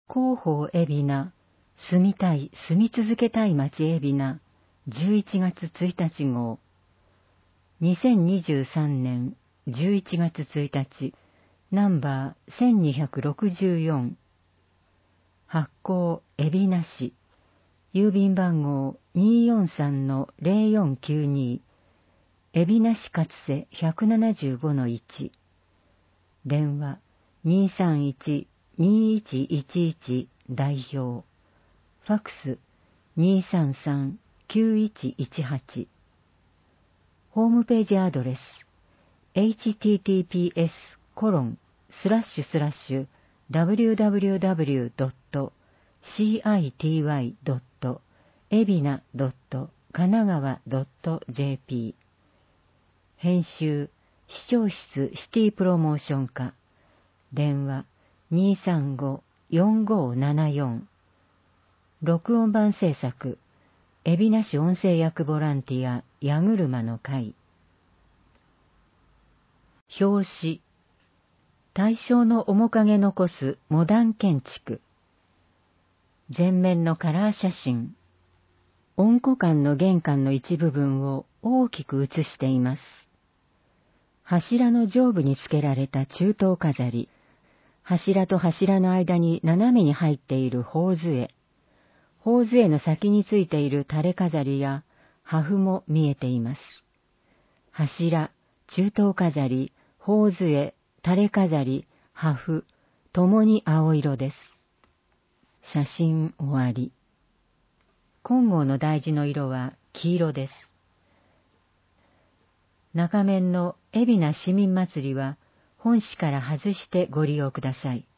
広報海老名、住み続けたい町海老名、11月1日号。2023年11月1日、ナンバー1264。発行海老名市、郵便番号243-0492、海老名市勝瀬 175-1。電話231-2111代表。ファクス233-9118。ホームページアドレス https://www.city.ebina.kanagawa.jp。 編集視聴室シティプロモーション課。電話235-4574。録音版制作海老名市音声訳ボランティア矢車の会。表紙、大正の面影残すモダン建築。前面のカラー写真。音庫間の玄関の一部分を大きく写しています。柱の上部につけられた中灯飾り。柱と柱の間に斜めに入っている頬杖。頬杖の先についている垂れ飾りや破風も見えています。柱、中灯飾り、頬杖、垂れ飾り、破風、ともに青色です。写真終わり。金剛の大事の色は黄色です。中面の海老名市民祭りは本紙から外してご利用ください。